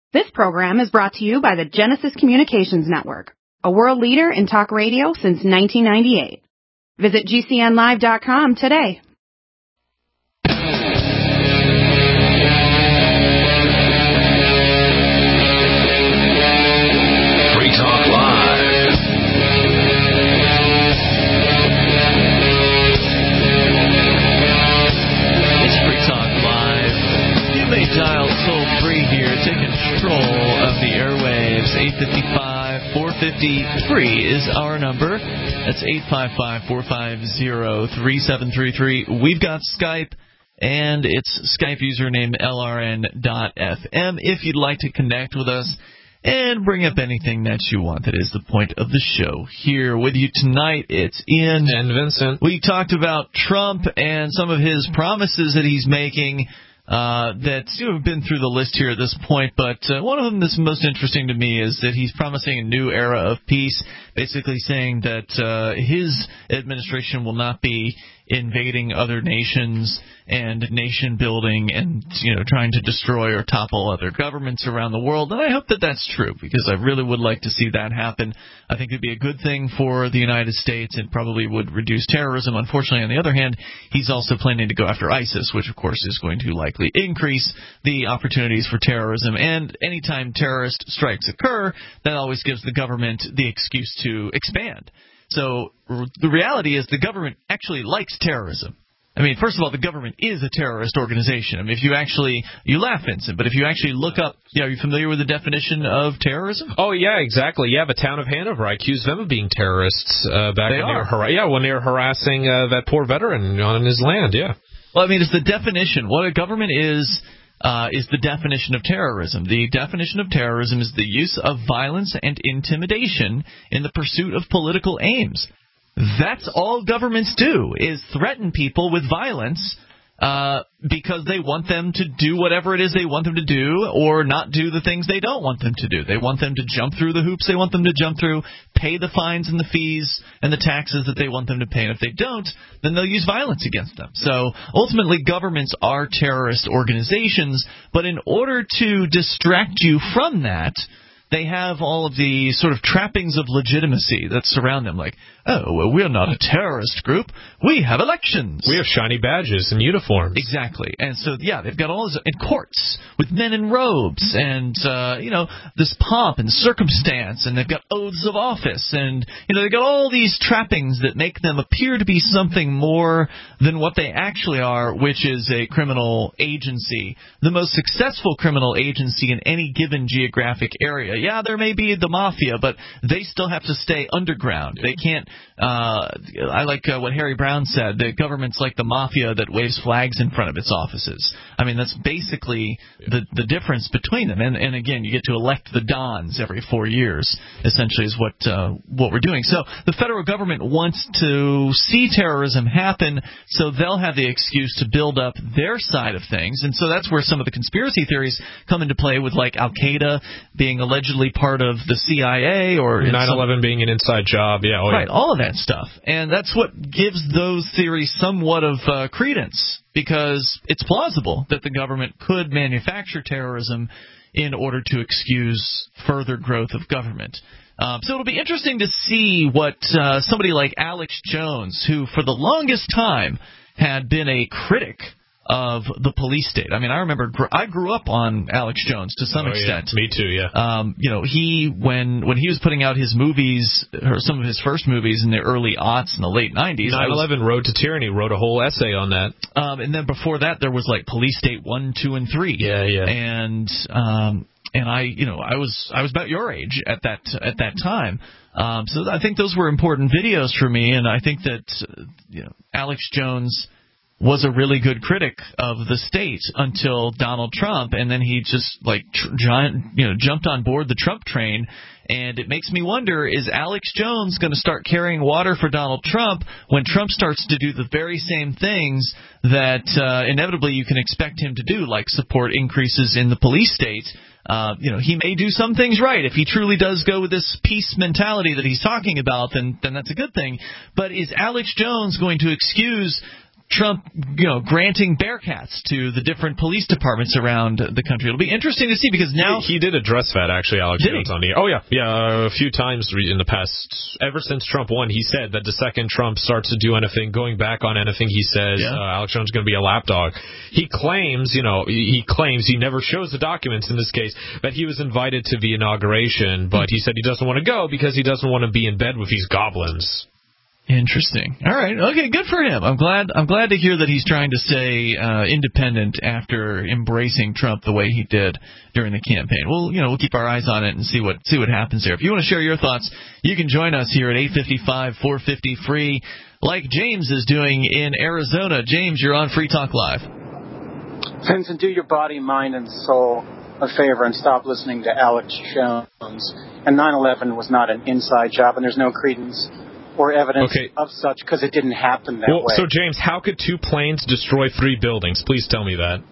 This program is brought to you by the Genesis Communications Network, a world leader in talk radio since 1998. Visit GCNlive.com today. Free Talk Live. It's Free Talk Live. You may dial toll-free here. Take control of the airwaves. 855-450-FREE is our number. That's 855-450-3733. We've got Skype, and it's Skype username LRN.FM. If you'd like to connect with us and bring up anything that you want, that is the point of the show. Here with you tonight, it's Ian. And Vincent. We talked about Trump and some of his promises that he's making. That's been through the list here at this point, but one of them that's most interesting to me is that he's promising a new era of peace, basically saying that his administration will not be invading other nations and nation building and trying to destroy or topple other governments around the world. And I hope that that's true, because I really would like to see that happen. I think it'd be a good thing for the United States. It probably would reduce terrorism. Unfortunately, on the other hand, he's also planning to go after ISIS, which of course is going to likely increase the opportunities for terrorism. And anytime terrorist strikes occur, that always gives the government the excuse to expand. So the reality is the government actually likes terrorism. I mean, first of all, the government is a terrorist organization. I mean, if you laugh, Vincent, but if you actually look up, are you familiar with the definition of terrorism? Oh, yeah, exactly. Yeah, the town of Hanover, I accused them of being terrorists when they were harassing that poor veteran on his land, yeah. Well, I mean, it's the definition. What a government is the definition of terrorism. The definition of terrorism is the use of violence and intimidation in the pursuit of political aims. That's all governments do, is threaten people with violence because they want them to do whatever it is they want them to do, or not do the things they don't want them to do. They want them to jump through the hoops they want them to jump through, pay the fines and the fees and the taxes that they want them to pay. And if they don't, then they'll use violence against them. So ultimately, governments are terrorist organizations, but in order to distract you from that, they have all of the sort of trappings of legitimacy that surround them, like, oh, well, we're not a terrorist group. We have elections. We have shiny badges and uniforms. Exactly. And so, yeah, they've got all this in courts with men in robes and, this pomp and circumstance, and they've got oaths of office, and, they've got all these trappings that make them appear to be something more than what they actually are, which is a criminal agency, the most successful criminal agency in any given geographic area. Yeah, there may be the mafia, but they still have to stay underground. They can't. I like what Harry Brown said. The government's like the mafia that waves flags in front of its offices. I mean, that's basically the difference between them. And again, you get to elect the dons every 4 years, essentially, is what we're doing. So the federal government wants to see terrorism happen, so they'll have the excuse to build up their side of things. And so that's where some of the conspiracy theories come into play, with like Al-Qaeda being allegedly part of the CIA, or 9/11 being an inside job, right, all of that stuff. And that's what gives those theories somewhat of credence, because it's plausible that the government could manufacture terrorism in order to excuse further growth of government. So it'll be interesting to see what somebody like Alex Jones, who for the longest time had been a critic of the police state. I mean, I remember I grew up on Alex Jones to some extent. Yeah. Me too, yeah. He when he was putting out his movies, or some of his first movies in the early aughts in the late 90s. 9/11 Road to Tyranny, wrote a whole essay on that. And then before that, there was like Police State 1, 2, and 3. Yeah. And I was about your age at that time. So I think those were important videos for me, and I think that Alex Jones was a really good critic of the state until Donald Trump, and then he just jumped on board the Trump train. And it makes me wonder, is Alex Jones going to start carrying water for Donald Trump when Trump starts to do the very same things that inevitably you can expect him to do, like support increases in the police state? He may do some things right. If he truly does go with this peace mentality that he's talking about, then that's a good thing. But is Alex Jones going to excuse Trump, granting Bearcats to the different police departments around the country. It'll be interesting to see because now he did address that actually, Alex Jones, on the air. Oh yeah, a few times in the past. Ever since Trump won, he said that the second Trump starts to do anything, going back on anything he says, Alex Jones is going to be a lapdog. He claims, he never shows the documents in this case, that he was invited to the inauguration, but he said he doesn't want to go because he doesn't want to be in bed with these goblins. Interesting. All right. Okay. Good for him. I'm glad to hear that he's trying to stay independent after embracing Trump the way he did during the campaign. We'll keep our eyes on it and see what happens there. If you want to share your thoughts, you can join us here at 855-450 free, like James is doing in Arizona. James, you're on Free Talk Live. Vincent, do your body, mind, and soul a favor and stop listening to Alex Jones. And 9/11 was not an inside job, and there's no credence or evidence of such because it didn't happen that way. So, James, how could 2 planes destroy 3 buildings? Please tell me that.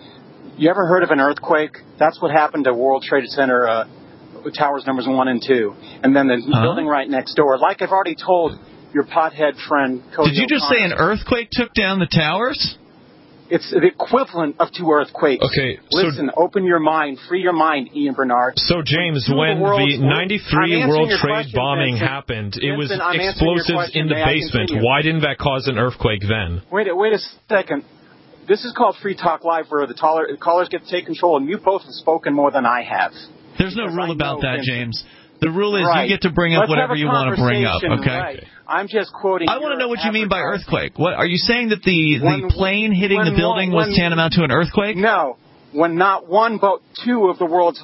You ever heard of an earthquake? That's what happened to World Trade Center towers numbers 1 and 2. And then the building right next door. Like I've already told your pothead friend, Cody Did you just say an earthquake took down the towers? It's the equivalent of 2 earthquakes. Okay. Listen, open your mind, free your mind, Ian Bernard. So, James, when the 93 World Trade bombing happened, it was explosives in the basement. Why didn't that cause an earthquake then? Wait a second. This is called Free Talk Live, where the callers get to take control, and you both have spoken more than I have. There's no rule about that, James. The rule is you get to bring up whatever you want to bring up, okay? Right. I'm just quoting. I want to know what you mean by earthquake. What are you saying that the plane hitting the building was tantamount to an earthquake? No. When not 1 but 2 of the world's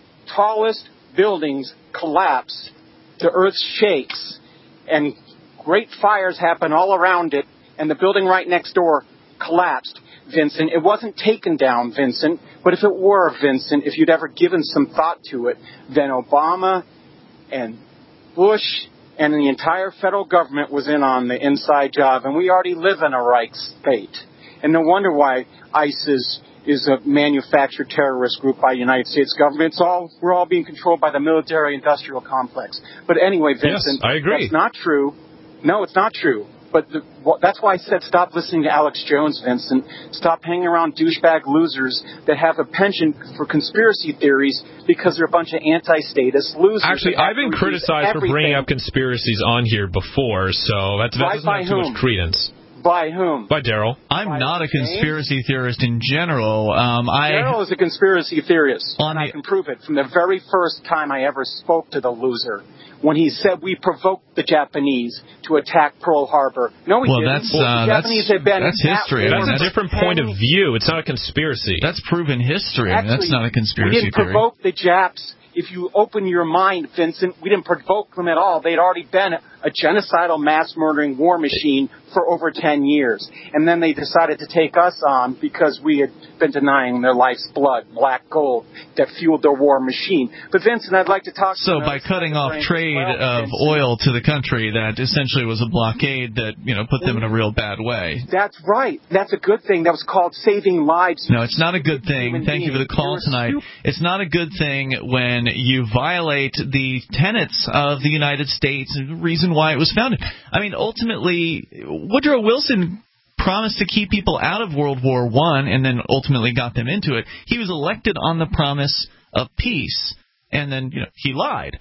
tallest buildings collapse, the earth shakes, and great fires happen all around it, and the building right next door collapsed. Vincent, it wasn't taken down, Vincent, but if it were, Vincent, if you'd ever given some thought to it, then Obama and Bush and the entire federal government was in on the inside job, and we already live in a Reich state. And no wonder why ISIS is a manufactured terrorist group by the United States government. We're all being controlled by the military-industrial complex. But anyway, Vincent, yes, I agree. That's not true. No, it's not true. But that's why I said stop listening to Alex Jones, Vincent. Stop hanging around douchebag losers that have a penchant for conspiracy theories because they're a bunch of anti-statist losers. Actually, I've been criticized for bringing up conspiracies on here before, so that doesn't have too much credence. By whom? By Daryl. I'm not a conspiracy theorist in general. Daryl is a conspiracy theorist, and I can prove it from the very first time I ever spoke to the loser. When he said we provoked the Japanese to attack Pearl Harbor. No, we didn't. That's history. That's a different point of view. It's not a conspiracy. That's proven history. Actually, that's not a conspiracy we didn't theory. Provoke the Japs. If you open your mind, Vincent, we didn't provoke them at all. They'd already been a genocidal, mass-murdering war machine for over 10 years. And then they decided to take us on because we had been denying their life's blood, black gold, that fueled their war machine. But, Vincent, I'd like to talk to you. So by cutting off trade of oil to the country, that essentially was a blockade that, put them in a real bad way. That's right. That's a good thing. That was called saving lives. No, it's not a good thing. Thank you for the call tonight. It's not a good thing when you violate the tenets of the United States and the reason why it was founded. I mean, ultimately, Woodrow Wilson promised to keep people out of World War I and then ultimately got them into it. He was elected on the promise of peace. And then, he lied.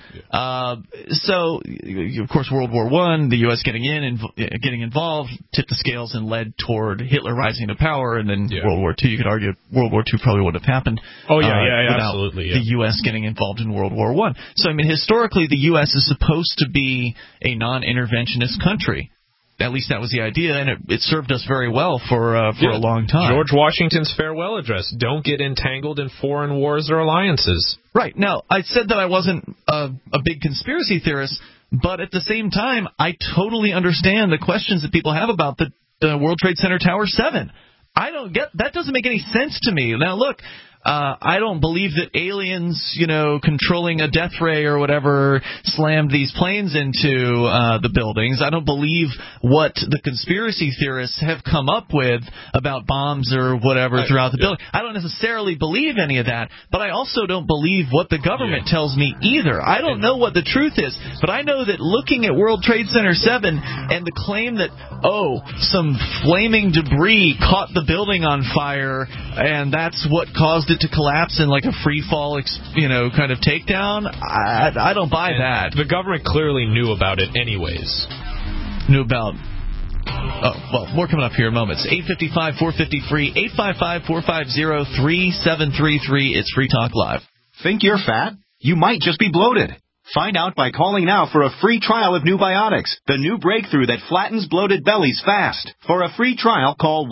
So, of course, World War I, the U.S. getting involved, tipped the scales and led toward Hitler rising to power. And then World War II, you could argue World War II probably would have happened. Oh, absolutely. The U.S. getting involved in World War I. So, I mean, historically, the U.S. is supposed to be a non-interventionist country. At least that was the idea, and it served us very well for a long time. George Washington's farewell address: "Don't get entangled in foreign wars or alliances." Right. Now, I said that I wasn't a big conspiracy theorist, but at the same time, I totally understand the questions that people have about the World Trade Center Tower 7. I don't get that. Doesn't make any sense to me. Now, look, I don't believe that aliens, controlling a death ray or whatever slammed these planes into the buildings. I don't believe what the conspiracy theorists have come up with about bombs or whatever throughout the building. I don't necessarily believe any of that, but I also don't believe what the government tells me either. I don't know what the truth is, but I know that looking at World Trade Center 7 and the claim that, some flaming debris caught the building on fire and that's what caused it to collapse in like a free fall, kind of takedown, I don't buy that. The government clearly knew about it anyways. Knew about... Oh, well, more coming up here in moments. 855-450-FREE, 855-450-3733. It's Free Talk Live. Think you're fat? You might just be bloated. Find out by calling now for a free trial of New Biotics, the new breakthrough that flattens bloated bellies fast. For a free trial, call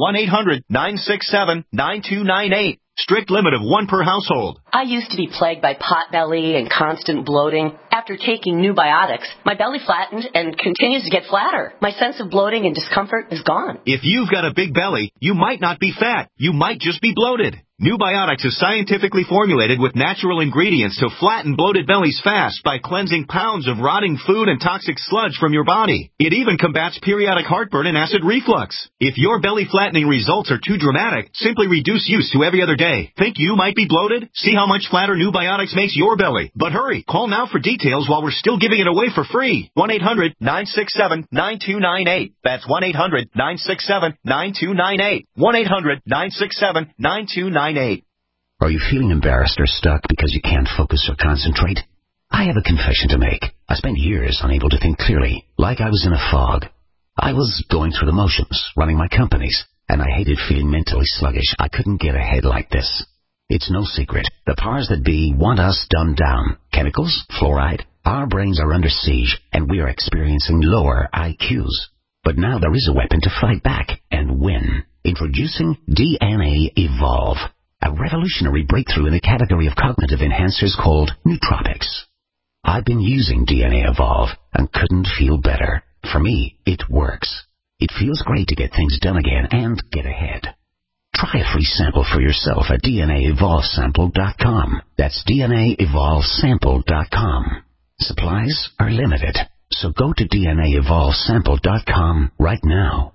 1-800-967-9298. Strict limit of 1 per household. I used to be plagued by potbelly and constant bloating. After taking New Biotics, my belly flattened and continues to get flatter. My sense of bloating and discomfort is gone. If you've got a big belly, you might not be fat. You might just be bloated. New Biotics is scientifically formulated with natural ingredients to flatten bloated bellies fast by cleansing pounds of rotting food and toxic sludge from your body. It even combats periodic heartburn and acid reflux. If your belly flattening results are too dramatic, simply reduce use to every other day. Think you might be bloated? See how much flatter New Biotics makes your belly. But hurry, call now for details while we're still giving it away for free. 1-800-967-9298. That's 1-800-967-9298. 1-800-967-9298. Are you feeling embarrassed or stuck because you can't focus or concentrate? I have a confession to make. I spent years unable to think clearly, like I was in a fog. I was going through the motions, running my companies, and I hated feeling mentally sluggish. I couldn't get ahead like this. It's no secret. The powers that be want us dumbed down. Chemicals, fluoride. Our brains are under siege, and we are experiencing lower IQs. But now there is a weapon to fight back and win. Introducing DNA Evolve, a revolutionary breakthrough in the category of cognitive enhancers called nootropics. I've been using DNA Evolve and couldn't feel better. For me, it works. It feels great to get things done again and get ahead. Try a free sample for yourself at DNAEvolvesample.com. That's DNAEvolvesample.com. Supplies are limited, so go to DNAEvolvesample.com right now.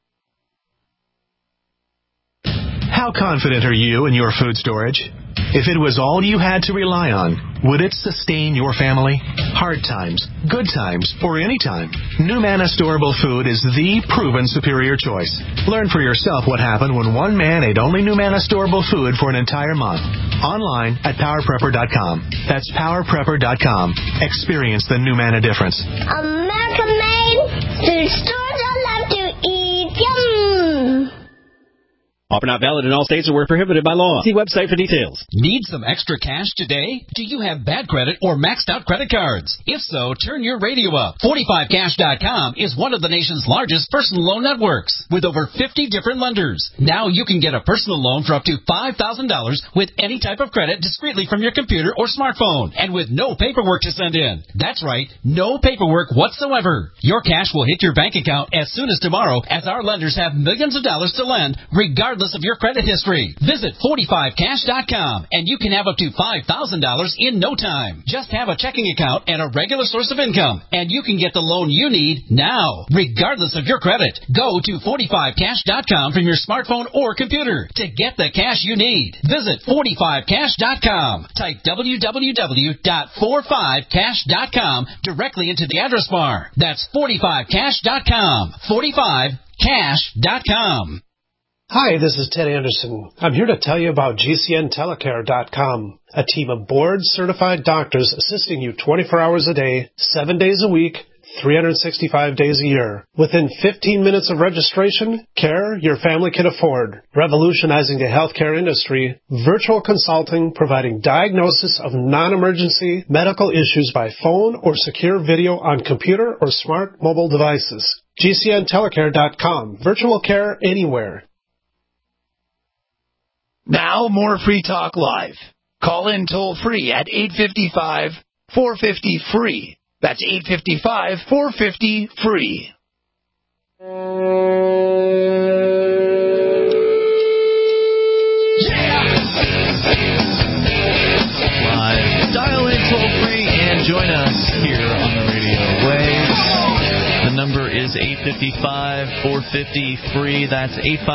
How confident are you in your food storage? If it was all you had to rely on, would it sustain your family? Hard times, good times, or any time, NuManna Storable Food is the proven superior choice. Learn for yourself what happened when one man ate only NuManna Storable Food for an entire month. Online at PowerPrepper.com. That's PowerPrepper.com. Experience the NuManna difference. American made food stores I love to eat. Yum! Offer not valid in all states or where prohibited by law. See website for details. Need some extra cash today? Do you have bad credit or maxed out credit cards? If so, turn your radio up. 45cash.com is one of the nation's largest personal loan networks with over 50 different lenders. Now you can get a personal loan for up to $5,000 with any type of credit discreetly from your computer or smartphone and with no paperwork to send in. That's right, no paperwork whatsoever. Your cash will hit your bank account as soon as tomorrow as our lenders have millions of dollars to lend regardless of your credit history. Visit 45cash.com and you can have up to $5,000 in no time. Just have a checking account and a regular source of income and you can get the loan you need now, regardless of your credit. Go to 45cash.com from your smartphone or computer to get the cash you need. Visit 45cash.com. Type www.45cash.com directly into the address bar. That's 45cash.com. 45cash.com. Hi, this is Ted Anderson. I'm here to tell you about GCNtelecare.com, a team of board-certified doctors assisting you 24 hours a day, 7 days a week, 365 days a year. Within 15 minutes of registration, care your family can afford. Revolutionizing the healthcare industry, virtual consulting providing diagnosis of non-emergency medical issues by phone or secure video on computer or smart mobile devices. GCNtelecare.com, virtual care anywhere. Now, more Free Talk Live. Call in toll-free at 855-450-FREE. That's 855-450-FREE. join us here on the radio waves. The number is 855-450-FREE. That's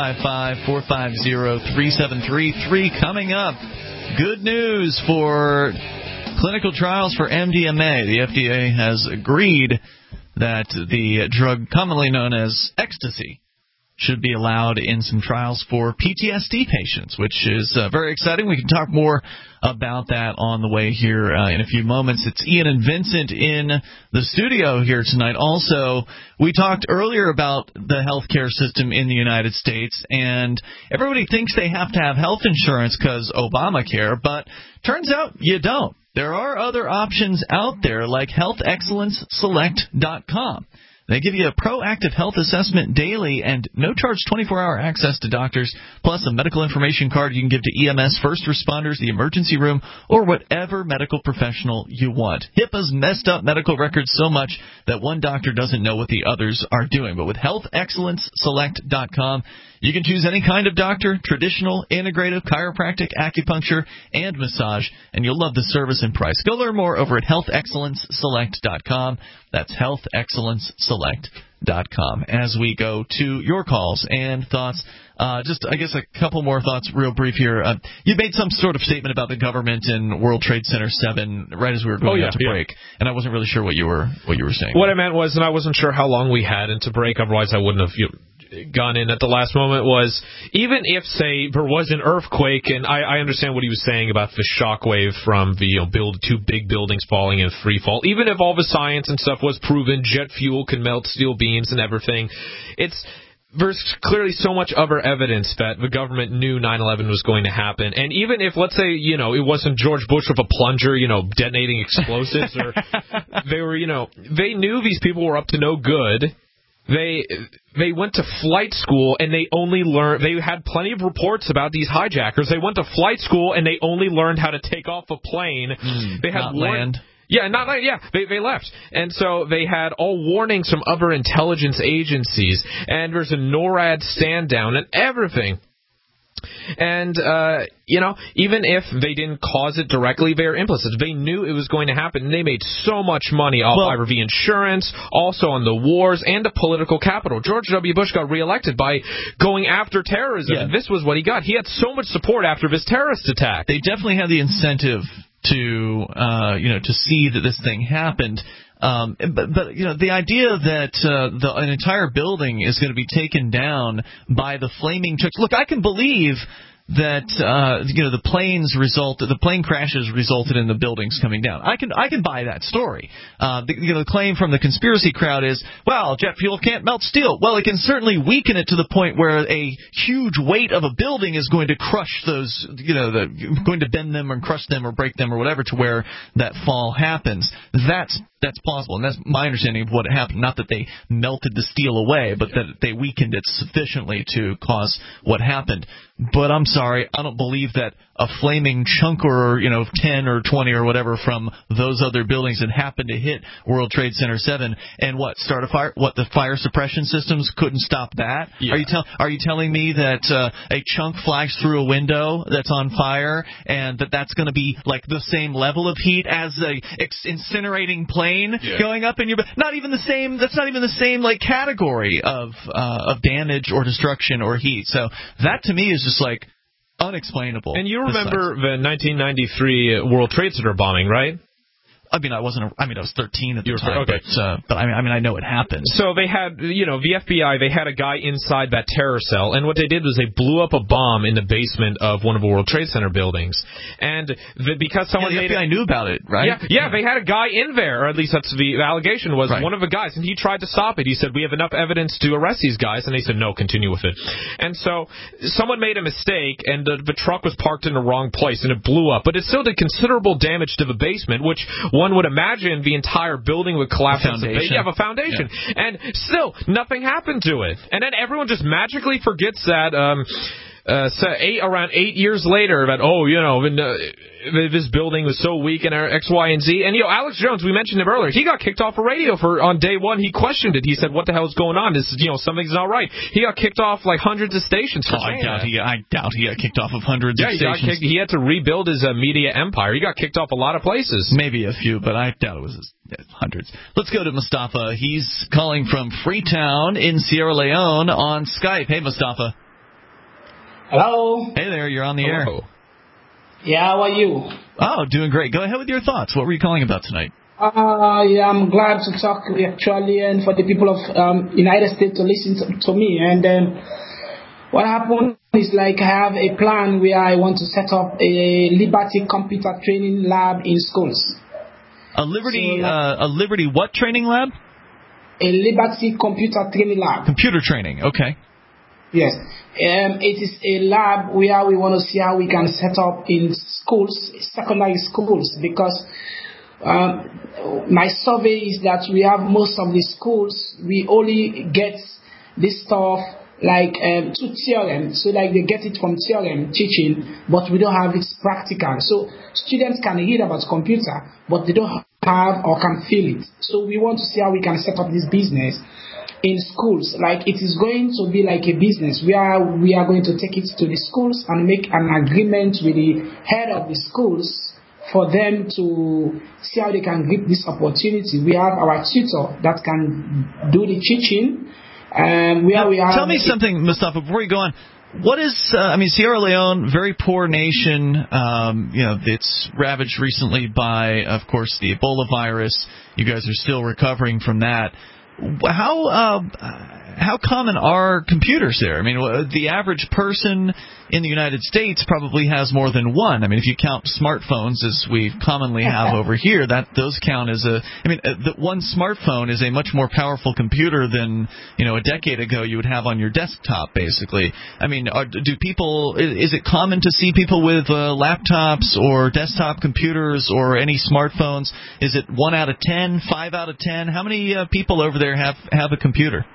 855-450-3733. Coming up, good news for clinical trials for MDMA. The FDA has agreed that the drug commonly known as ecstasy should be allowed in some trials for PTSD patients, which is very exciting. We can talk more about that on the way here in a few moments. It's Ian and Vincent in the studio here tonight. Also, we talked earlier about the healthcare system in the United States, and everybody thinks they have to have health insurance because Obamacare, but turns out you don't. There are other options out there like healthexcellenceselect.com. They give you a proactive health assessment daily and no-charge 24-hour access to doctors, plus a medical information card you can give to EMS, first responders, the emergency room, or whatever medical professional you want. HIPAA's messed up medical records so much that one doctor doesn't know what the others are doing. But with healthexcellenceselect.com, you can choose any kind of doctor, traditional, integrative, chiropractic, acupuncture, and massage, and you'll love the service and price. Go learn more over at healthexcellenceselect.com. That's healthexcellenceselect.com. As we go to your calls and thoughts, just, I guess, a couple more thoughts real brief here. You made some sort of statement about the government and World Trade Center 7 right as we were going out to break, and I wasn't really sure what you were saying. What I meant was, and I wasn't sure how long we had into break, otherwise I wouldn't have gone in at the last moment, was even if, say, there was an earthquake, and I understand what he was saying about the shockwave from the two big buildings falling in free fall, even if all the science and stuff was proven, jet fuel can melt steel beams and everything, there's clearly so much other evidence that the government knew 9/11 was going to happen. And even if, let's say, it wasn't George Bush with a plunger, detonating explosives, or they knew these people were up to no good. They went to flight school and they had plenty of reports about these hijackers. They went to flight school and they only learned how to take off a plane. They had land. Yeah, they left. And so they had all warnings from other intelligence agencies, and there's a NORAD stand down and everything. And, even if they didn't cause it directly, they're implicit. They knew it was going to happen, and they made so much money off either the insurance, also on the wars, and the political capital. George W. Bush got reelected by going after terrorism, and this was what he got. He had so much support after this terrorist attack. They definitely had the incentive to see that this thing happened. But the idea that an entire building is going to be taken down by the flaming trucks. Look, I can believe that the plane crashes resulted in the buildings coming down. I can buy that story. The claim from the conspiracy crowd is, well, jet fuel can't melt steel. Well, it can certainly weaken it to the point where a huge weight of a building is going to crush those, going to bend them and crush them or break them or whatever to where that fall happens. That's possible, and that's my understanding of what happened. Not that they melted the steel away, but that they weakened it sufficiently to cause what happened. But I'm sorry, I don't believe that a flaming chunk or 10 or 20 or whatever from those other buildings that happened to hit World Trade Center 7 and start a fire. What, the fire suppression systems couldn't stop that? Yeah. Are you telling me that a chunk flies through a window that's on fire and that's going to be like the same level of heat as a incinerating plane going up in your? Not even the same. That's not even the same category of damage or destruction or heat. So that to me is just unexplainable. And you remember the 1993 World Trade Center bombing, right? I was 13 at the time. Okay. But I know it happened. So they had, the FBI, they had a guy inside that terror cell, and what they did was they blew up a bomb in the basement of one of the World Trade Center buildings. And because someone the FBI knew about it, right? Yeah, they had a guy in there, or at least that's the allegation was, one of the guys, and he tried to stop it. He said, we have enough evidence to arrest these guys, and they said, no, continue with it. And so someone made a mistake, and the truck was parked in the wrong place, and it blew up. But it still did considerable damage to the basement, which one would imagine the entire building would collapse. The foundation. And still, nothing happened to it. And then everyone just magically forgets that around 8 years later that, this building was so weak and X, Y, and Z. And, Alex Jones, we mentioned him earlier. He got kicked off of radio on day one. He questioned it. He said, what the hell is going on? Something's not right. He got kicked off like hundreds of stations. I doubt he got kicked off of hundreds of stations. He had to rebuild his media empire. He got kicked off a lot of places. Maybe a few, but I doubt it was hundreds. Let's go to Mustafa. He's calling from Freetown in Sierra Leone on Skype. Hey, Mustafa. Hello. Hey there, you're on the air. Yeah, how are you? Oh, doing great. Go ahead with your thoughts. What were you calling about tonight? Yeah, I'm glad to talk actually, and for the people of United States to listen to me. And what happened is I have a plan where I want to set up a Liberty Computer Training Lab in schools. A Liberty what training lab? A Liberty Computer Training Lab. Computer training, okay. Yes. It is a lab where we want to see how we can set up in schools, secondary schools, because my survey is that we have most of the schools, we only get this stuff to theorem, so they get it from theorem teaching, but we don't have it practical. So students can read about computer, but they don't have or can feel it. So we want to see how we can set up this business in schools. It is going to be like a business where we are going to take it to the schools and make an agreement with the head of the schools for them to see how they can grip this opportunity. We have our tutor that can do the teaching. Tell me something, Mustafa, before you go on. What is, Sierra Leone, very poor nation. It's ravaged recently by, of course, the Ebola virus. You guys are still recovering from that. How common are computers there? The average person in the United States probably has more than one. If you count smartphones, as we commonly have over here, those count as one smartphone is a much more powerful computer than a decade ago you would have on your desktop, basically. Is it common to see people with laptops or desktop computers or any smartphones? Is it 1 out of 10, 5 out of 10? How many people over there have a computer?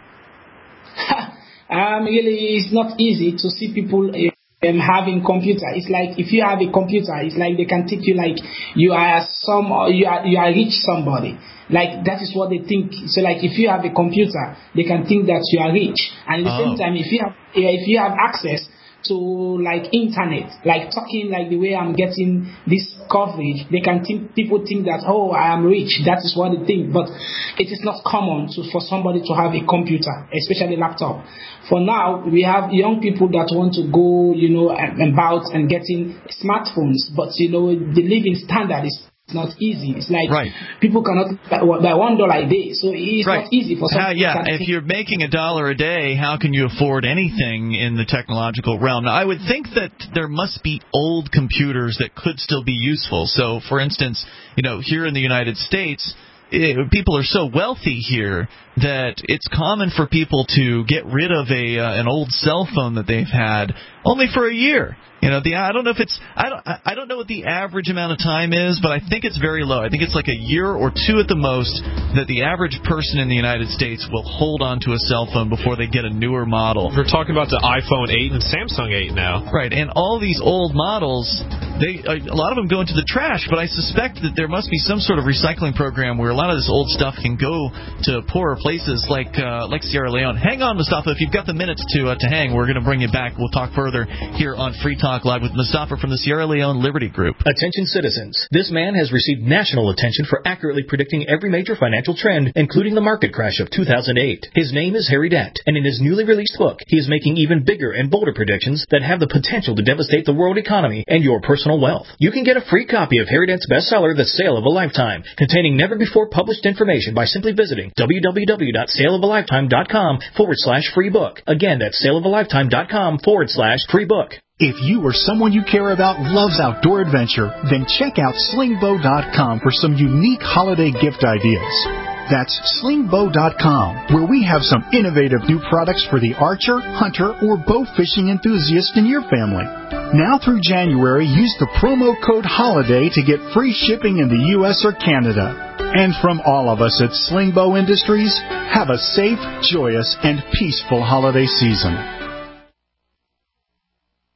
Really, it's not easy to see people having computer. It's like if you have a computer, it's like they can take you you are rich somebody. That is what they think. So if you have a computer, they can think that you are rich. And at the same time, if you have access to internet, talking the way I'm getting this coverage, people think that, I am rich. That is what they think. But it is not common for somebody to have a computer, especially a laptop. For now, we have young people that want to go, about and getting smartphones, but the living standard is not easy. It's people cannot buy $1 a day, so it's not easy for some. If you're making $1 a day, how can you afford anything in the technological realm? Now, I would think that there must be old computers that could still be useful. So, for instance, here in the United States, people are so wealthy here that it's common for people to get rid of an old cell phone that they've had only for a year. I don't know if it's I don't know what the average amount of time is, but I think it's very low. I think it's like a year or two at the most that the average person in the United States will hold on to a cell phone before they get a newer model. We're talking about the iPhone 8 and Samsung 8 now. Right, and all these old models, a lot of them go into the trash, but I suspect that there must be some sort of recycling program where a lot of this old stuff can go to poorer places like Sierra Leone. Hang on, Mustafa, if you've got the minutes to hang, we're going to bring you back. We'll talk further here on Free Talk Live with Mustafa from the Sierra Leone Liberty Group. Attention citizens. This man has received national attention for accurately predicting every major financial trend, including the market crash of 2008. His name is Harry Dent, and in his newly released book, he is making even bigger and bolder predictions that have the potential to devastate the world economy and your personal wealth. You can get a free copy of Harry Dent's bestseller, The Sale of a Lifetime, containing never-before-published information by simply visiting www.saleofalifetime.com/free book. Again, that's saleofalifetime.com/free book. If you or someone you care about loves outdoor adventure, then check out slingbow.com for some unique holiday gift ideas. That's slingbow.com, where we have some innovative new products for the archer, hunter, or bow fishing enthusiast in your family. Now through January, use the promo code HOLIDAY to get free shipping in the U.S. or Canada. And from all of us at Slingbow Industries, have a safe, joyous, and peaceful holiday season.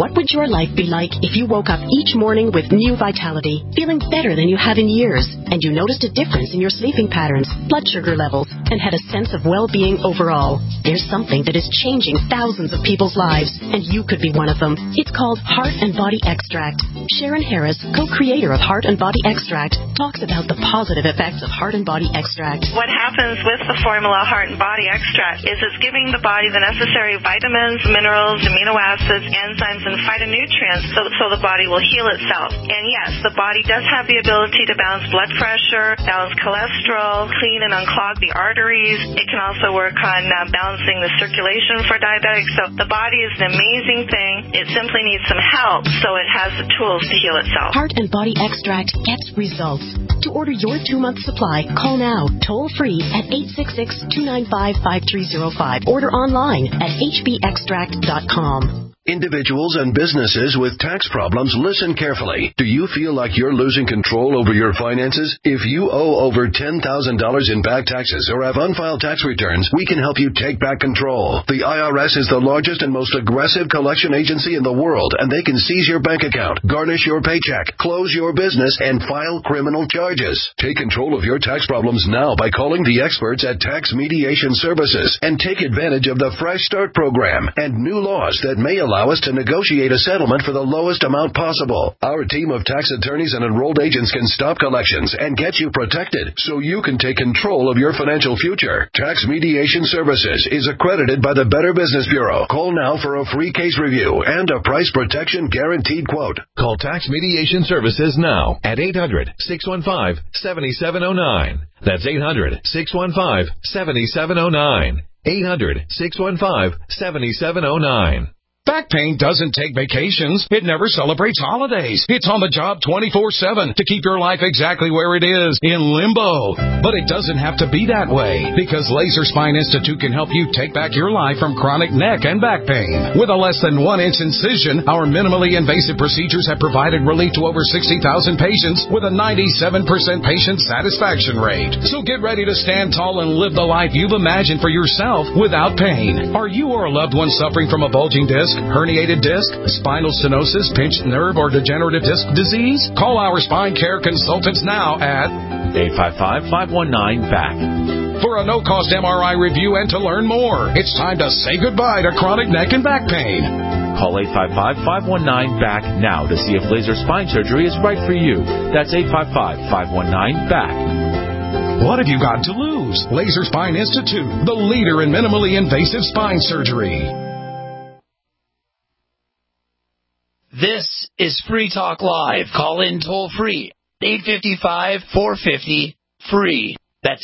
What would your life be like if you woke up each morning with new vitality, feeling better than you have in years, and you noticed a difference in your sleeping patterns, blood sugar levels, and had a sense of well-being overall? There's something that is changing thousands of people's lives, and you could be one of them. It's called Heart and Body Extract. Sharon Harris, co-creator of Heart and Body Extract, talks about the positive effects of Heart and Body Extract. What happens with the formula Heart and Body Extract is it's giving the body the necessary vitamins, minerals, amino acids, enzymes, and phytonutrients so the body will heal itself. And yes, the body does have the ability to balance blood pressure, balance cholesterol, clean and unclog the arteries. It can also work on balancing the circulation for diabetics. So the body is an amazing thing. It simply needs some help so it has the tools to heal itself. Heart and Body Extract gets results. To order your 2-month supply, call now, toll free at 866-295-5305. Order online at hbextract.com. Individuals and businesses with tax problems, listen carefully. Do you feel like you're losing control over your finances? If you owe over $10,000 in back taxes or have unfiled tax returns, we can help you take back control. The IRS is the largest and most aggressive collection agency in the world, and they can seize your bank account, garnish your paycheck, close your business, and file criminal charges. Take control of your tax problems now by calling the experts at Tax Mediation Services and take advantage of the Fresh Start program and new laws that may allow us to negotiate a settlement for the lowest amount possible. Our team of tax attorneys and enrolled agents can stop collections and get you protected so you can take control of your financial future. Tax Mediation Services is accredited by the Better Business Bureau. Call now for a free case review and a price protection guaranteed quote. Call Tax Mediation Services now at 800-615-7709. That's 800-615-7709. 800-615-7709. Back pain doesn't take vacations. It never celebrates holidays. It's on the job 24/7 to keep your life exactly where it is, in limbo. But it doesn't have to be that way, because Laser Spine Institute can help you take back your life from chronic neck and back pain. With a less than 1-inch incision, our minimally invasive procedures have provided relief to over 60,000 patients with a 97% patient satisfaction rate. So get ready to stand tall and live the life you've imagined for yourself without pain. Are you or a loved one suffering from a bulging disc, herniated disc, spinal stenosis, pinched nerve, or degenerative disc disease? Call our spine care consultants now at 855-519-BACK. For a no-cost MRI review and to learn more. It's time to say goodbye to chronic neck and back pain. Call 855-519-BACK now to see if laser spine surgery is right for you. That's 855-519-BACK. What have you got to lose? Laser Spine Institute, the leader in minimally invasive spine surgery. This is Free Talk Live. Call in toll free. 855-450-FREE. That's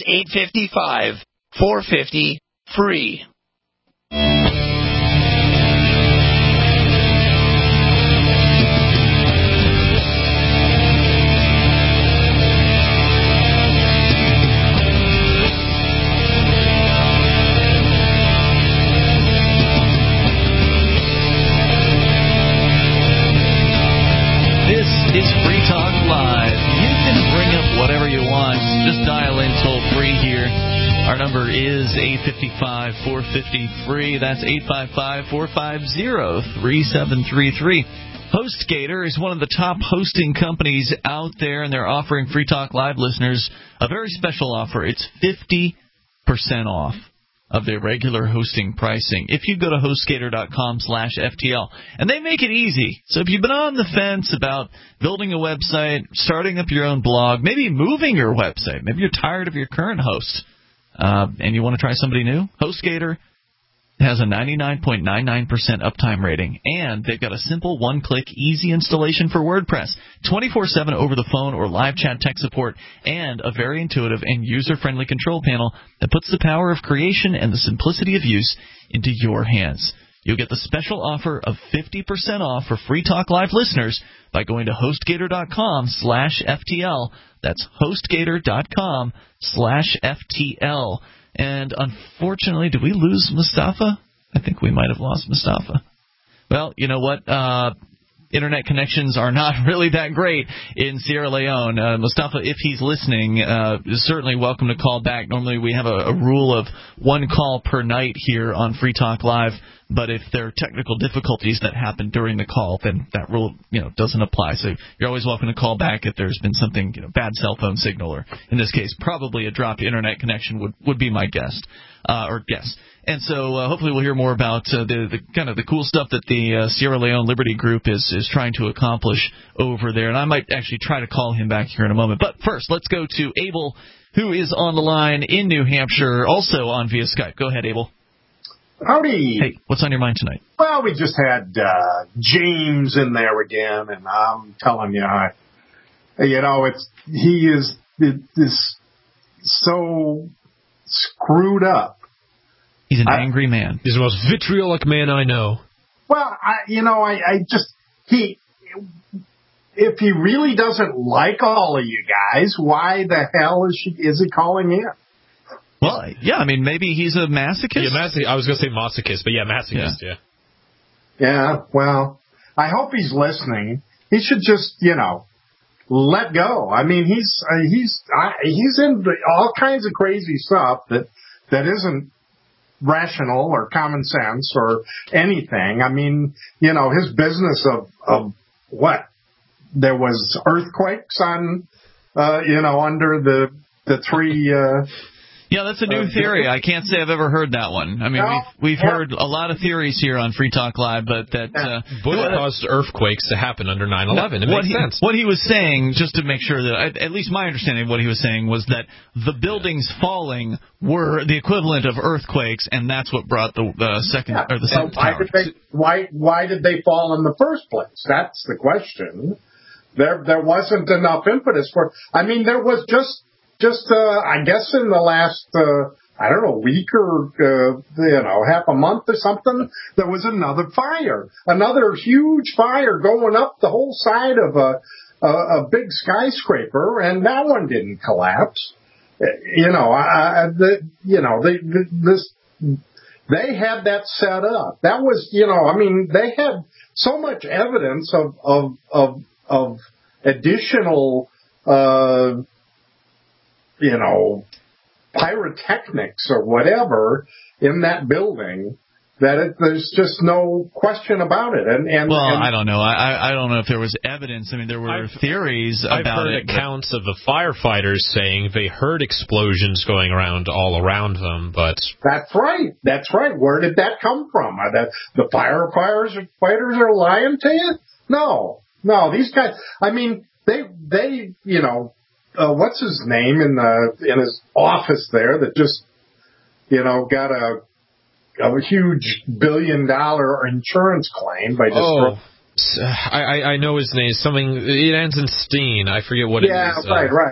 855-450-FREE. Is Free Talk Live. You can bring up whatever you want. Just dial in toll free here. Our number is 855-450-FREE. That's 855-450-3733. HostGator is one of the top hosting companies out there, and they're offering Free Talk Live listeners a very special offer. It's 50% off of their regular hosting pricing if you go to HostGator.com/FTL. And they make it easy. So if you've been on the fence about building a website, starting up your own blog, maybe moving your website, maybe you're tired of your current host, and you want to try somebody new, HostGator has a 99.99% uptime rating, and they've got a simple one-click, easy installation for WordPress, 24/7 over the phone or live chat tech support, and a very intuitive and user-friendly control panel that puts the power of creation and the simplicity of use into your hands. You'll get the special offer of 50% off for Free Talk Live listeners by going to HostGator.com/FTL. That's HostGator.com/FTL. And unfortunately, did we lose Mustafa? I think we might have lost Mustafa. Well, you know what? Internet connections are not really that great in Sierra Leone. Mustafa, if he's listening, is certainly welcome to call back. Normally we have a rule of one call per night here on Free Talk Live, But if there are technical difficulties that happen during the call, then that rule, doesn't apply. So you're always welcome to call back if there's been something, bad cell phone signal, or in this case, probably a dropped internet connection would be my guess. And so hopefully we'll hear more about the kind of the cool stuff that the Sierra Leone Liberty Group is trying to accomplish over there. And I might actually try to call him back here in a moment. But first, let's go to Abel, who is on the line in New Hampshire, also on via Skype. Go ahead, Abel. Howdy. Hey, what's on your mind tonight? Well, we just had James in there again, and I'm telling you, he is so screwed up. He's an angry man. He's the most vitriolic man I know. Well, if he really doesn't like all of you guys, why the hell is he calling in? Well, yeah, maybe he's a masochist. Yeah, I was going to say masochist, but masochist, yeah. Yeah, well, I hope he's listening. He should just, let go. He's into all kinds of crazy stuff that isn't rational or common sense or anything. His business of what? There was earthquakes on, under the three. Yeah, that's a new theory. I can't say I've ever heard that one. We've heard a lot of theories here on Free Talk Live, but that Bush caused earthquakes to happen under 9/11. It makes sense. What he was saying, just to make sure that at least my understanding of what he was saying was that the buildings falling were the equivalent of earthquakes, and that's what brought the second tower. Why did they fall in the first place? That's the question. There wasn't enough impetus for. There was just I guess in the last, week or, half a month or something, there was another huge fire going up the whole side of a big skyscraper, and that one didn't collapse. They had that set up. That was, they had so much evidence of additional, pyrotechnics or whatever in that building that there's just no question about it. I don't know. I don't know if there was evidence. There were theories about it. I've heard accounts of the firefighters saying they heard explosions going around all around them, but... That's right. Where did that come from? The firefighters are lying to you? No, these guys, they what's his name in his office there that just, got a huge $1 billion insurance claim by just. I know his name. Something, it ends in Steen. I forget what it is. Yeah, right.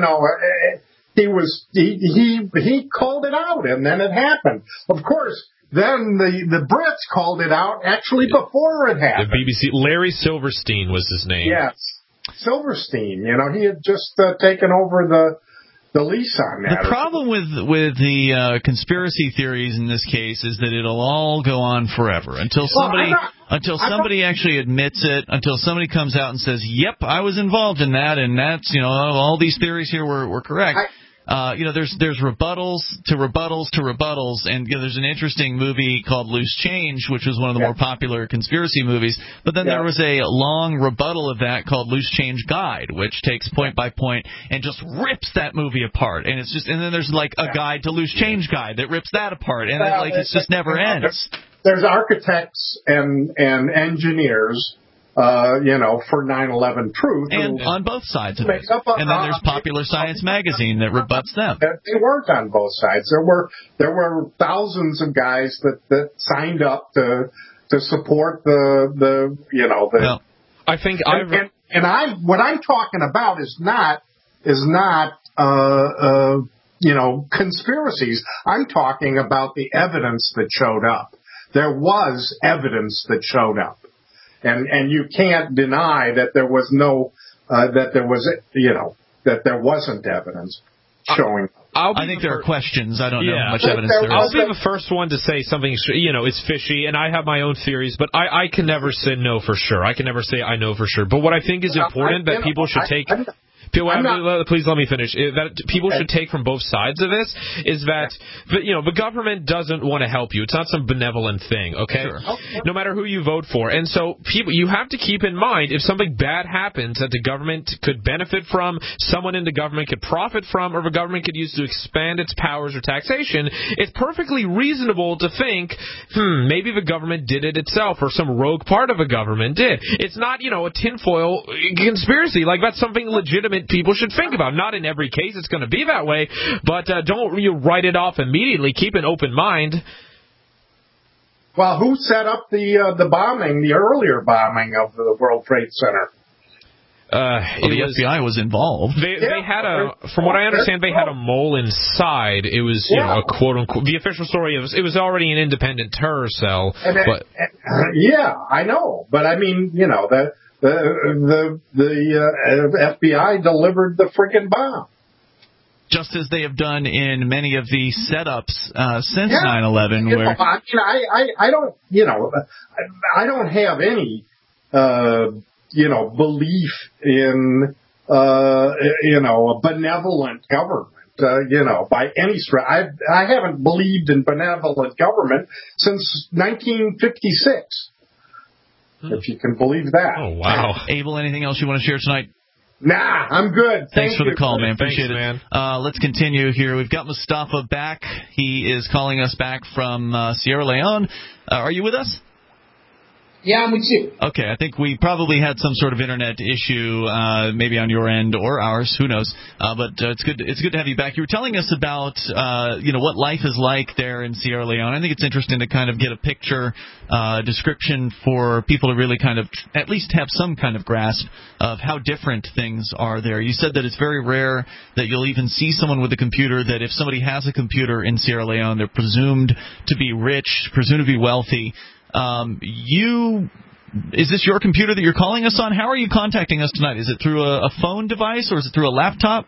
He called it out, and then it happened. Of course, then the Brits called it out actually before it happened. The BBC, Larry Silverstein was his name. Yes. Silverstein, he had just taken over the lease on that. The problem with the conspiracy theories in this case is that it'll all go on forever until somebody actually admits it, until somebody comes out and says, "Yep, I was involved in that, and that's all these theories here were correct." There's rebuttals to rebuttals to rebuttals, and there's an interesting movie called Loose Change, which was one of the more popular conspiracy movies. But then there was a long rebuttal of that called Loose Change Guide, which takes point by point and just rips that movie apart. And and then there's like a guide to Loose Change Guide that rips that apart, and it just never ends. There's architects and engineers. For 9/11 truth. And on both sides of it. And then there's Popular Science Magazine that rebuts them. They weren't on both sides. There were thousands of guys that signed up to support the. I think what I'm talking about is not conspiracies. I'm talking about the evidence that showed up. There was evidence that showed up. And you can't deny that there was that there wasn't evidence showing up. I think there are questions. I don't know how much evidence there is. I'll be the first one to say something, is fishy, and I have my own theories, but I can never say no for sure. I can never say I know for sure. But what I think is important that people should take Please let me finish. That people should take from both sides of this is that the government doesn't want to help you. It's not some benevolent thing, okay? Sure. No matter who you vote for. And so you have to keep in mind, if something bad happens that the government could benefit from, someone in the government could profit from, or the government could use to expand its powers or taxation, it's perfectly reasonable to think, maybe the government did it itself, or some rogue part of a government did. It's not, a tinfoil conspiracy. Like, that's something legitimate people should think about. Not in every case it's going to be that way, but don't write it off immediately. Keep an open mind. Well, who set up the bombing, the earlier bombing of the World Trade Center? The FBI was involved. They had from what I understand, they had a mole inside. It was, a quote unquote. The official story it was already an independent terror cell. I know, but I mean, the FBI delivered the friggin' bomb. Just as they have done in many of the setups since 9/11. I don't have any, belief in, a benevolent government, by any stretch. I haven't believed in benevolent government since 1956, if you can believe that. Oh, wow. Abel, anything else you want to share tonight? Nah, I'm good. Thanks for the call, man. Thanks, Appreciate it. Man. Let's continue here. We've got Mustafa back. He is calling us back from Sierra Leone. Are you with us? Yeah, I'm with you. Okay, I think we probably had some sort of internet issue, maybe on your end or ours, who knows. But it's good to have you back. You were telling us about what life is like there in Sierra Leone. I think it's interesting to kind of get a picture, description for people to really kind of at least have some kind of grasp of how different things are there. You said that it's very rare that you'll even see someone with a computer, that if somebody has a computer in Sierra Leone, they're presumed to be rich, presumed to be wealthy. Is this your computer that you're calling us on? How are you contacting us tonight? Is it through a phone device or is it through a laptop?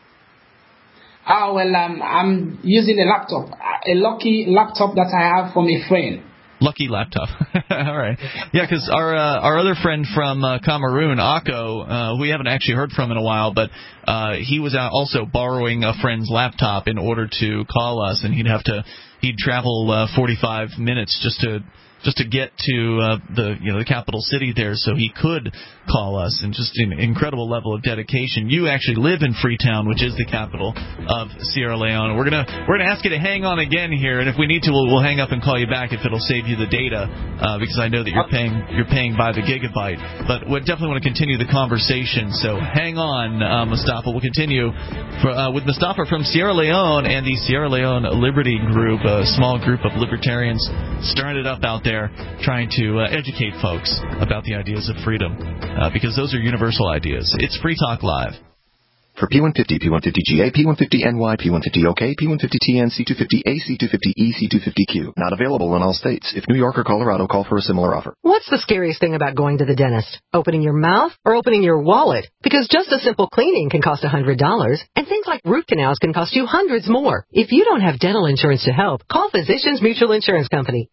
I'm using a laptop, a lucky laptop that I have from a friend. Lucky laptop. All right. Yeah, because our other friend from Cameroon, Akko, we haven't actually heard from in a while, but he was also borrowing a friend's laptop in order to call us, and he'd travel 45 minutes just to get to the capital city there, so he could call us, and just an incredible level of dedication. You actually live in Freetown, which is the capital of Sierra Leone. We're gonna ask you to hang on again here, and if we need to, we'll hang up and call you back if it'll save you the data, because I know that you're paying by the gigabyte. But we definitely want to continue the conversation. So hang on, Mustafa. We'll continue with Mustafa from Sierra Leone and the Sierra Leone Liberty Group, a small group of libertarians started up out there, trying to educate folks about the ideas of freedom, because those are universal ideas. It's Free Talk Live. For P150, P150GA, P150NY, P150OK, P150TN, C250A, C250E, C250Q. Not available in all states. If New York or Colorado, call for a similar offer. What's the scariest thing about going to the dentist? Opening your mouth or opening your wallet? Because just a simple cleaning can cost $100, and things like root canals can cost you hundreds more. If you don't have dental insurance to help, call Physicians Mutual Insurance Company,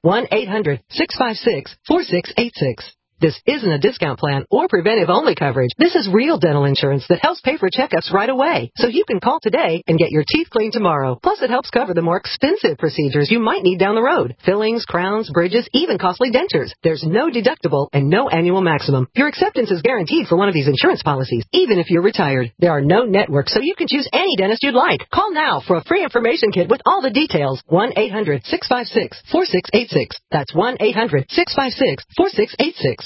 1-800-656-4686. This isn't a discount plan or preventive-only coverage. This is real dental insurance that helps pay for checkups right away. So you can call today and get your teeth cleaned tomorrow. Plus, it helps cover the more expensive procedures you might need down the road. Fillings, crowns, bridges, even costly dentures. There's no deductible and no annual maximum. Your acceptance is guaranteed for one of these insurance policies, even if you're retired. There are no networks, so you can choose any dentist you'd like. Call now for a free information kit with all the details. 1-800-656-4686. That's 1-800-656-4686.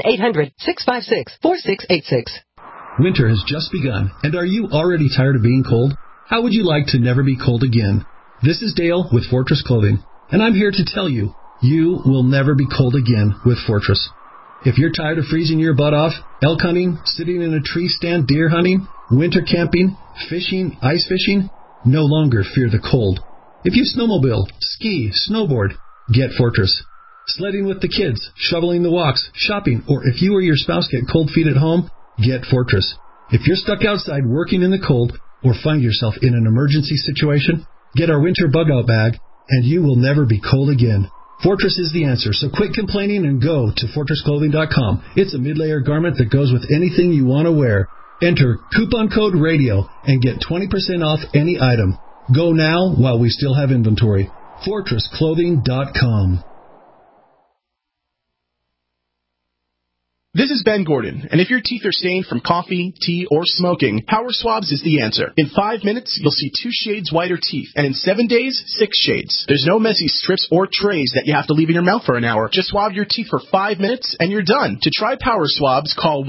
1-800-656-4686. Winter has just begun, and are you already tired of being cold? How would you like to never be cold again? This is Dale with Fortress Clothing, and I'm here to tell you, you will never be cold again with Fortress. If you're tired of freezing your butt off, elk hunting, sitting in a tree stand deer hunting, winter camping, fishing, ice fishing, no longer fear the cold. If you snowmobile, ski, snowboard, get Fortress. Sledding with the kids, shoveling the walks, shopping, or if you or your spouse get cold feet at home, get Fortress. If you're stuck outside working in the cold or find yourself in an emergency situation, get our winter bug-out bag, and you will never be cold again. Fortress is the answer, so quit complaining and go to FortressClothing.com. It's a mid-layer garment that goes with anything you want to wear. Enter coupon code RADIO and get 20% off any item. Go now while we still have inventory. FortressClothing.com. This is Ben Gordon, and if your teeth are stained from coffee, tea, or smoking, Power Swabs is the answer. In 5 minutes, you'll see 2 shades whiter teeth, and in 7 days, 6 shades. There's no messy strips or trays that you have to leave in your mouth for an hour. Just swab your teeth for 5 minutes, and you're done. To try Power Swabs, call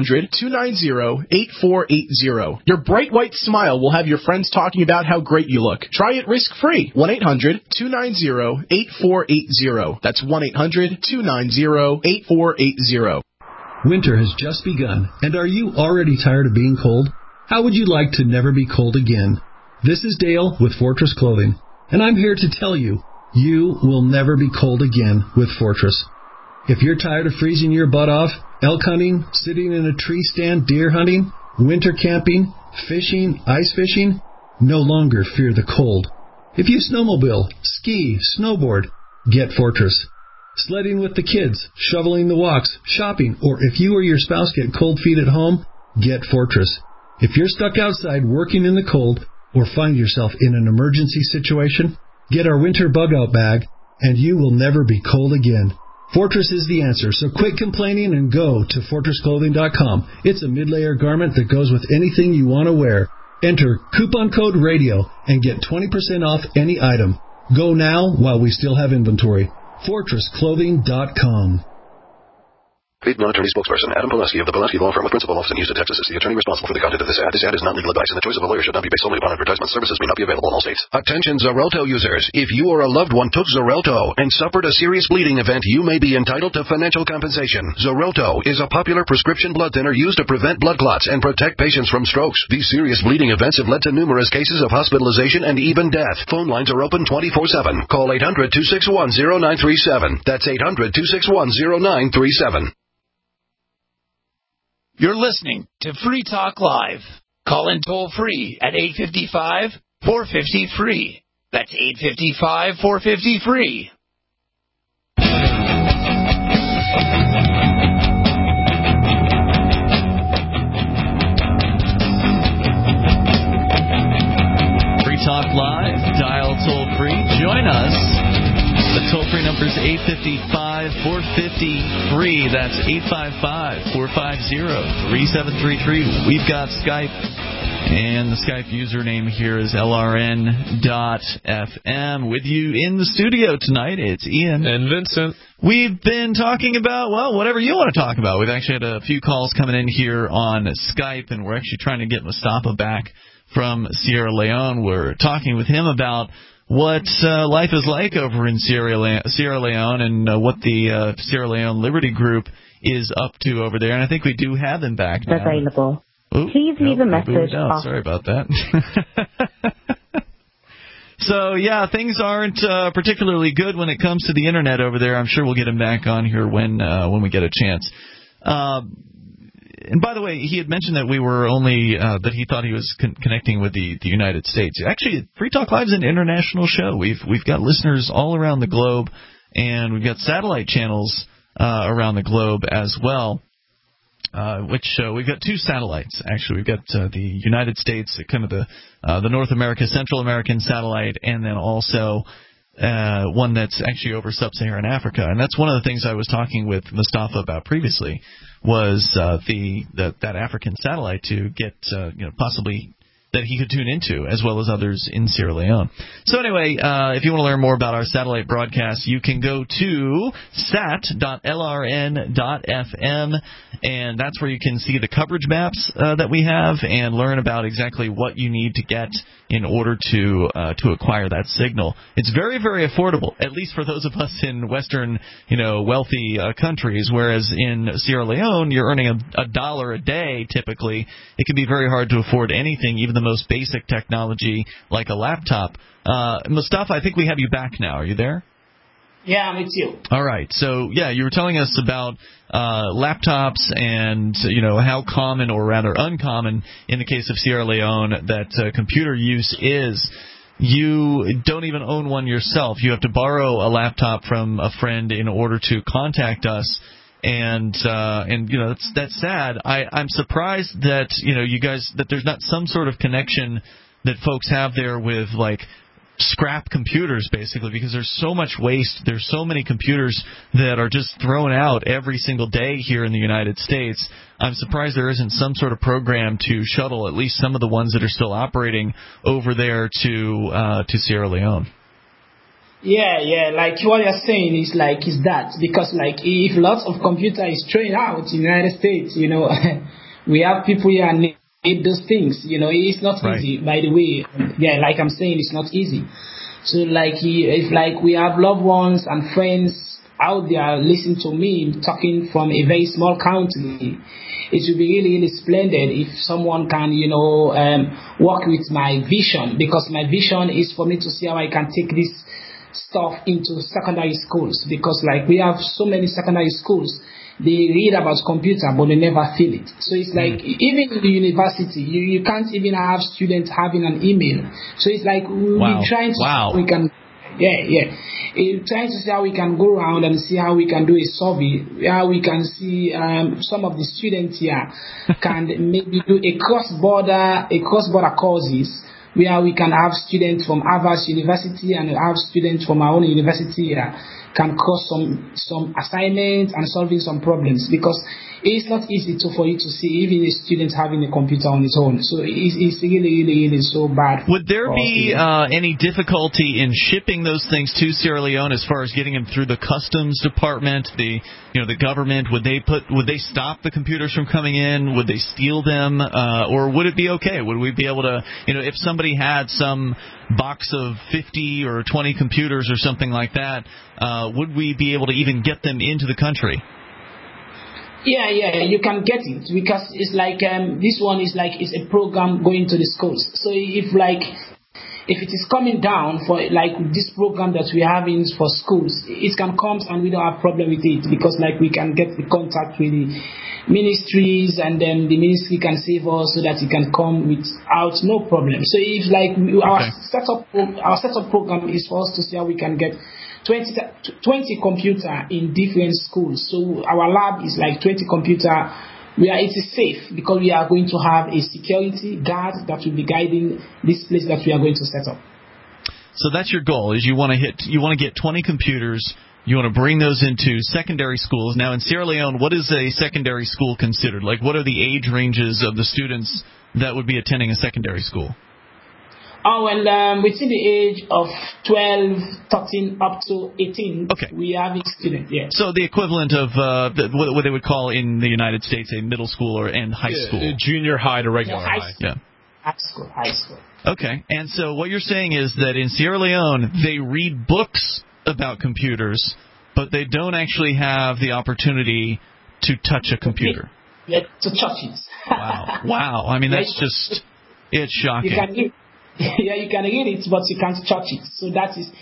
1-800-290-8480. Your bright white smile will have your friends talking about how great you look. Try it risk-free. 1-800-290-8480. That's 1-800-290-8480. Winter has just begun, and are you already tired of being cold? How would you like to never be cold again? This is Dale with Fortress Clothing, and I'm here to tell you, you will never be cold again with Fortress. If you're tired of freezing your butt off, elk hunting, sitting in a tree stand deer hunting, winter camping, fishing, ice fishing, no longer fear the cold. If you snowmobile, ski, snowboard, get Fortress. Sledding with the kids, shoveling the walks, shopping, or if you or your spouse get cold feet at home, get Fortress. If you're stuck outside working in the cold or find yourself in an emergency situation, get our winter bug-out bag, and you will never be cold again. Fortress is the answer, so quit complaining and go to FortressClothing.com. It's a mid-layer garment that goes with anything you want to wear. Enter coupon code RADIO and get 20% off any item. Go now while we still have inventory. FortressClothing.com. Paid non-attorney spokesperson Adam Pileski of the Pileski Law Firm with principal office in Houston, Texas is the attorney responsible for the content of this ad. This ad is not legal advice, and the choice of a lawyer should not be based solely upon advertisement. Services may not be available in all states. Attention Xarelto users. If you or a loved one took Xarelto and suffered a serious bleeding event, you may be entitled to financial compensation. Xarelto is a popular prescription blood thinner used to prevent blood clots and protect patients from strokes. These serious bleeding events have led to numerous cases of hospitalization and even death. Phone lines are open 24/7. Call 800-261-0937. That's 800-261-0937. You're listening to Free Talk Live. Call in toll free at 855-450-FREE. That's 855-450-FREE. Free Talk Live, dial toll free. Join us. The toll-free number is 855-450-FREE. That's 855-450-3733. We've got Skype, and the Skype username here is LRN.FM. With you in the studio tonight, it's Ian. And Vincent. We've been talking about, well, whatever you want to talk about. We've actually had a few calls coming in here on Skype, and we're actually trying to get Mustafa back from Sierra Leone. We're talking with him about what life is like over in Sierra Leone and what the Sierra Leone Liberty Group is up to over there. And I think we do have him back now. Available. Please leave a message. Sorry about that. So, yeah, things aren't particularly good when it comes to the Internet over there. I'm sure we'll get him back on here when we get a chance. And by the way, he had mentioned that we were only that he thought he was connecting with the United States. Actually, Free Talk Live is an international show. We've got listeners all around the globe, and we've got satellite channels around the globe as well. Which we've got 2 satellites. Actually, we've got the United States, kind of the North America, Central American satellite, and then also one that's actually over sub-Saharan Africa. And that's one of the things I was talking with Mustafa about previously, was that African satellite to get possibly that he could tune into, as well as others in Sierra Leone. So anyway, if you want to learn more about our satellite broadcast, you can go to sat.lrn.fm, and that's where you can see the coverage maps that we have and learn about exactly what you need to get in order to acquire that signal. It's very, very affordable, at least for those of us in Western, wealthy countries, whereas in Sierra Leone, you're earning $1 a day typically. It can be very hard to afford anything, even the most basic technology like a laptop. Mustafa, I think we have you back now. Are you there? Yeah, I'm with you. All right. So, yeah, you were telling us about laptops and, how common or rather uncommon in the case of Sierra Leone that computer use is. You don't even own one yourself. You have to borrow a laptop from a friend in order to contact us. And that's sad. I'm surprised that you guys that there's not some sort of connection that folks have there with like scrap computers, basically, because there's so much waste. There's so many computers that are just thrown out every single day here in the United States. I'm surprised there isn't some sort of program to shuttle at least some of the ones that are still operating over there to Sierra Leone. Yeah, like what you're saying is that because like if lots of computer is thrown out in the United States, we have people here need those things. It's not easy, by the way. Yeah, like I'm saying, it's not easy. So like if like we have loved ones and friends out there listening to me talking from a very small country, it would be really, really splendid if someone can, work with my vision, because my vision is for me to see how I can take this stuff into secondary schools, because like we have so many secondary schools, they read about computer but they never feel it. So it's like even in the university you can't even have students having an email. So it's like we're trying to see how we can trying to see how we can go around and see how we can do a survey, how we can see some of the students here can maybe do a cross-border courses where we can have students from Harvard University and have students from our own university can cross some assignments and solving some problems, because it's not easy for you to see even a student having a computer on his own. So it's really, really, really so bad. Would there be any difficulty in shipping those things to Sierra Leone as far as getting them through the customs department, the government? Would they stop the computers from coming in? Would they steal them, or would it be okay? Would we be able to, if somebody had some box of 50 or 20 computers or something like that, would we be able to even get them into the country? Yeah, you can get it, because it's like this one is like it's a program going to the schools. So if it is coming down for like this program that we're having for schools, it can come and we don't have problem with it, because like we can get the contact with the ministries and then the ministry can save us so that it can come without no problem. So if like our setup program is for us to see how we can get 20 computer in different schools. So our lab is like 20 computer where it is safe, because we are going to have a security guard that will be guiding this place that we are going to set up. So that's your goal, is you want to get 20 computers. You want to bring those into secondary schools. Now in Sierra Leone, what is a secondary school considered? Like, what are the age ranges of the students that would be attending a secondary school? Oh, well, within the age of 12, 13, up to 18, we have a student, yeah. So the equivalent of what they would call in the United States a middle school and high school. Junior high to regular high. Yeah. High school. Okay, and so what you're saying is that in Sierra Leone, they read books about computers, but they don't actually have the opportunity to touch a computer. Yeah, to touch it. Wow. I mean, that's just, it's shocking. You can read it, but you can't touch it. So that is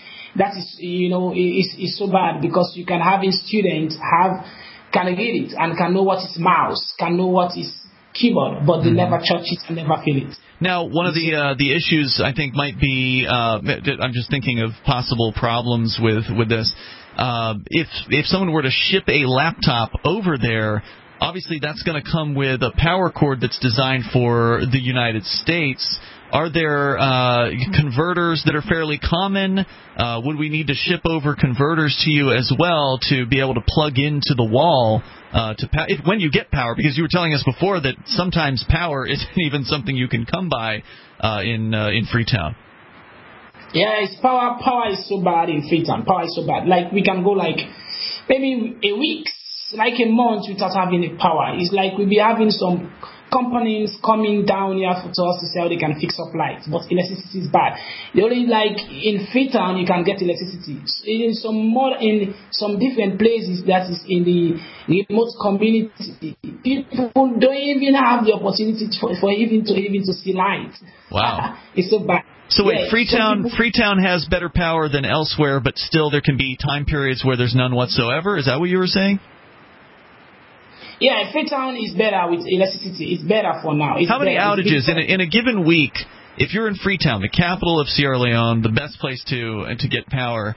is so bad, because you can have a student can read it and can know what is mouse, can know what is keyboard, but they never touch it and never feel it. Now, one of the issues I think might be, I'm just thinking of possible problems with this. If someone were to ship a laptop over there, obviously that's going to come with a power cord that's designed for the United States. Are there converters that are fairly common? Would we need to ship over converters to you as well to be able to plug into the wall when you get power? Because you were telling us before that sometimes power isn't even something you can come by in Freetown. Yeah, power is so bad in Freetown. Power is so bad. Like we can go like maybe a week, like a month without having a power. It's like we'll be having some companies coming down here to us to see how they can fix up lights, but electricity is bad. The only like in Freetown you can get electricity. In some different places that is in the remote community, people don't even have the opportunity for even to see light. Wow, it's so bad. So wait, Freetown has better power than elsewhere, but still there can be time periods where there's none whatsoever. Is that what you were saying? Yeah, Freetown is better with electricity. It's better for now. How many outages in a given week? If you're in Freetown, the capital of Sierra Leone, the best place to get power,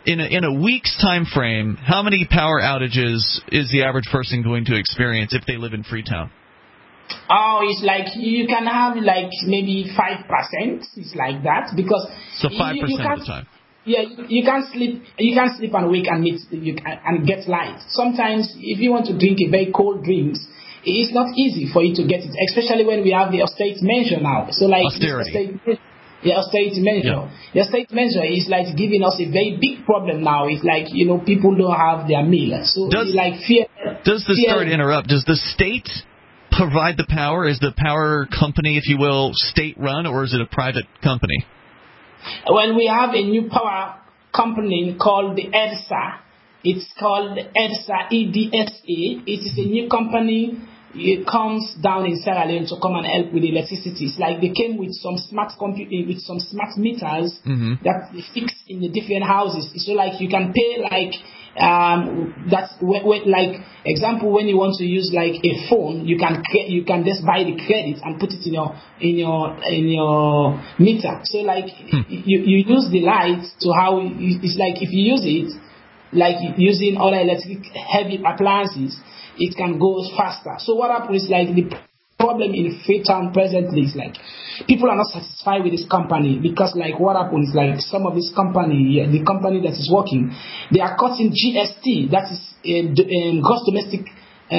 in a week's time frame, how many power outages is the average person going to experience if they live in Freetown? Oh, it's like you can have like maybe 5%. It's like that because so 5% of the time. Yeah, you can't sleep. You can't sleep and wake and get light. Sometimes, if you want to drink a very cold drinks, it's not easy for you to get it, especially when we have the austerity measure now. So like austerity. The austerity measure. Yeah. The austerity measure is like giving us a very big problem now. It's like, people don't have their meal. So it's like fear. Sorry to interrupt. Does the state provide the power? Is the power company, if you will, state-run, or is it a private company? Well, we have a new power company called the EDSA. It's called EDSA, EDSA. It is a new company. It comes down in Sierra Leone to come and help with electricity. It's like they came with some smart with some smart meters that they fix in the different houses. So like you can pay like that's like example when you want to use like a phone, you can just buy the credit and put it in your meter. So like you use the light to how it's like if you use it like using other electric heavy appliances, it can go faster. So what happens is like the problem in Freetown presently is like people are not satisfied with this company because like what happens is like some of this company, the company that is working, they are cutting GST, that is gross domestic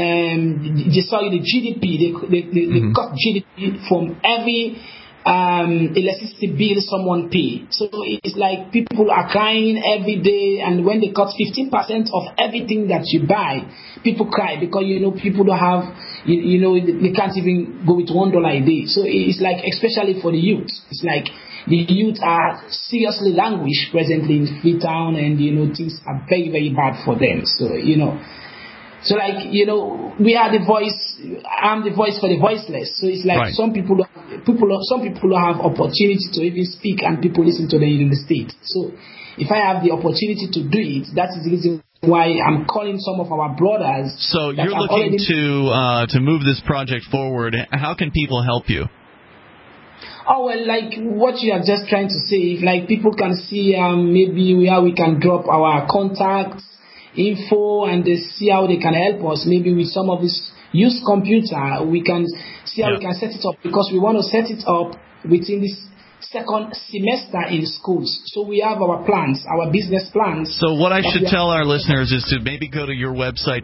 the GDP. They cut GDP from every electricity bill someone pay. So it's like people are crying every day, and when they cut 15% of everything that you buy, people cry because people don't have they can't even go with $1 a day. So it's like especially for the youth, it's like the youth are seriously languished presently in Freetown, and things are very, very bad for them. So So like we are the voice. I'm the voice for the voiceless. So it's like some people don't have opportunity to even speak, and people listen to them in the state. So if I have the opportunity to do it, that is the reason why I'm calling some of our brothers. So you're looking to move this project forward. How can people help you? Oh, well, like what you are just trying to say, if like people can see maybe how we can drop our contacts info and they see how they can help us, maybe with some of this used computer, we can see how we can set it up, because we want to set it up within this second semester in schools. So we have our plans, our business plans. So what I should tell our listeners is to maybe go to your website,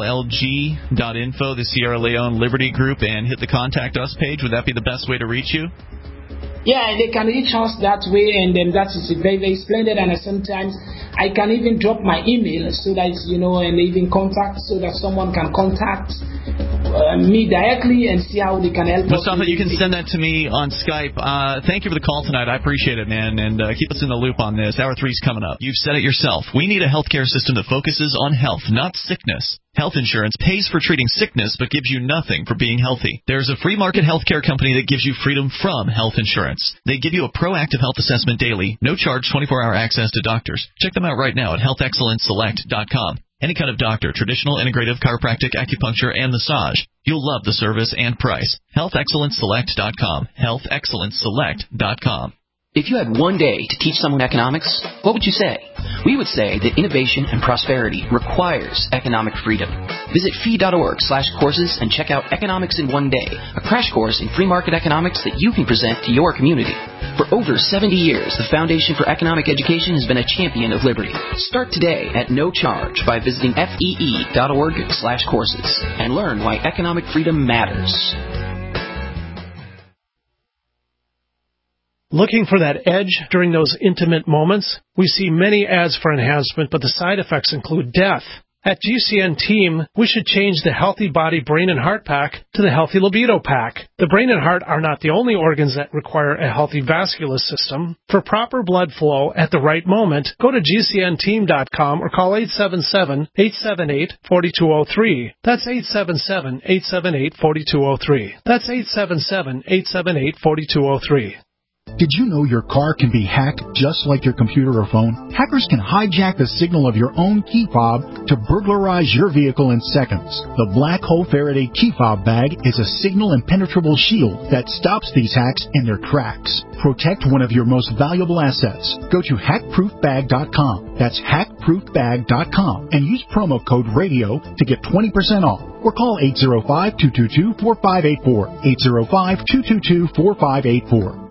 sllg.info, the Sierra Leone Liberty Group, and hit the Contact Us page. Would that be the best way to reach you? Yeah, they can reach us that way, and then that is very, very splendid. And sometimes I can even drop my email so that, and even contact, so that someone can contact me directly and see how they can help us. Mustafa, you can send that to me on Skype. Thank you for the call tonight. I appreciate it, man, and keep us in the loop on this. Hour 3's coming up. You've said it yourself. We need a healthcare system that focuses on health, not sickness. Health insurance pays for treating sickness but gives you nothing for being healthy. There's a free market healthcare company that gives you freedom from health insurance. They give you a proactive health assessment daily, no charge, 24-hour access to doctors. Check them out right now at healthexcellenceselect.com. Any kind of doctor, traditional, integrative, chiropractic, acupuncture, and massage. You'll love the service and price. healthexcellenceselect.com. healthexcellenceselect.com. If you had one day to teach someone economics, what would you say? We would say that innovation and prosperity requires economic freedom. Visit fee.org/courses and check out Economics in One Day, a crash course in free market economics that you can present to your community. For over 70 years, the Foundation for Economic Education has been a champion of liberty. Start today at no charge by visiting fee.org/courses and learn why economic freedom matters. Looking for that edge during those intimate moments? We see many ads for enhancement, but the side effects include death. At GCN Team, we should change the Healthy Body, Brain, and Heart Pack to the Healthy Libido Pack. The brain and heart are not the only organs that require a healthy vascular system. For proper blood flow at the right moment, go to GCNteam.com or call 877-878-4203. That's 877-878-4203. That's 877-878-4203. Did you know your car can be hacked just like your computer or phone? Hackers can hijack the signal of your own key fob to burglarize your vehicle in seconds. The Black Hole Faraday key fob bag is a signal impenetrable shield that stops these hacks in their tracks. Protect one of your most valuable assets. Go to hackproofbag.com. That's hackproofbag.com and use promo code RADIO to get 20% off. Or call 805-222-4584. 805-222-4584.